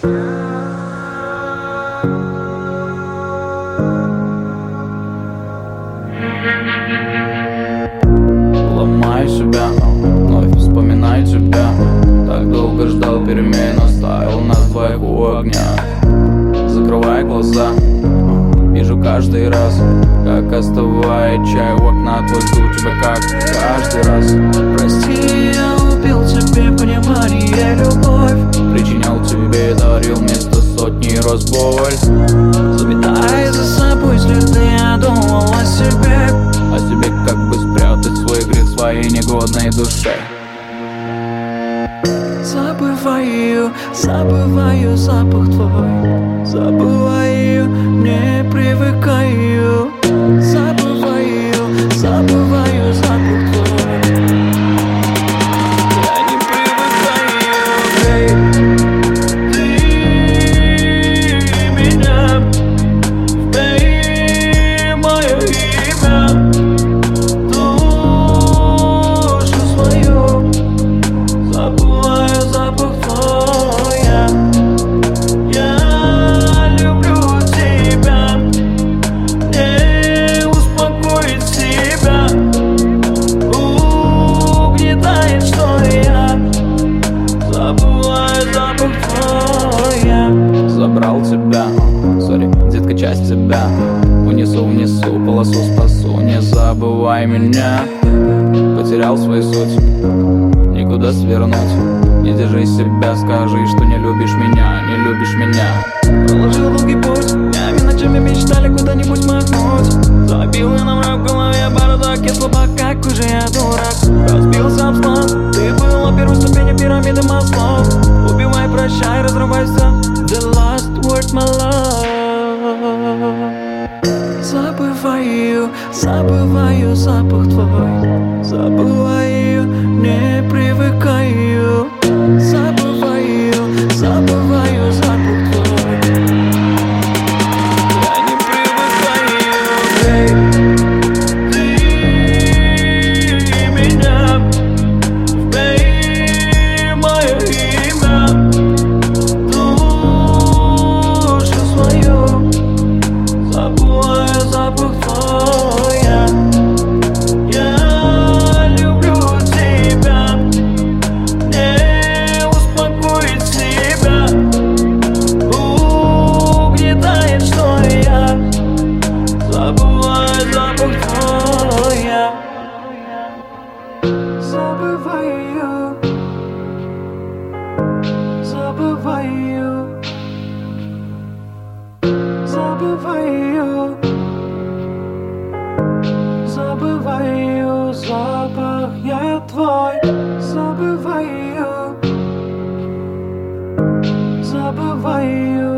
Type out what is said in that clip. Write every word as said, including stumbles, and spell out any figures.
Ломаю себя, вновь вспоминаю тебя. Так долго ждал перемен, оставил нас двоих у огня. Закрывай глаза, вижу каждый раз, как остывает чай у окна. Твой жду тебя как каждый раз. Прости, я убил тебе понимание, любовь. Причинял тебе, дарил вместо сотни раз боль. Заметая за собой следы, я думал о себе. О себе, как бы спрятать свой грех в своей негодной душе. Забываю, забываю запах твой. Забываю, не привыкаю. Забываю, забываю запах твой. Я не привыкаю. Эй, ты меня, вбей мое имя, душу свою. Забываю запах твой. Я, я люблю тебя, не успокоить себя, угнетает, что я забываю запах твой. Я Забрал тебя, сори, детка, часть тебя. Унесу, унесу, полосу спасу. Не забывай меня. Потерял свою суть, никуда свернуть. Не держи себя, скажи, что не любишь меня, не любишь меня. проложил долгий путь, днями, ночами мечтали куда-нибудь махнуть. Забил я на мрак в голове, бардак, я слабак, какой же я дурак. Разбился об склон, ты был на первой ступени пирамиды Маслоу. Убивай, прощай, разрывайся, the last word, my love. Забываю, забываю запах твой. Забываю, не привыкаю. Забываю, забываю запах твой. Я не привыкаю. Эй, ты меня, вбей мое имя, душу свою. Забываю запах твой. Я, я люблю тебя, не успокоить себя, угнетает, что я забываю запах твой. Я забываю, забываю, забываю, забываю запах я твой. Забываю, забываю.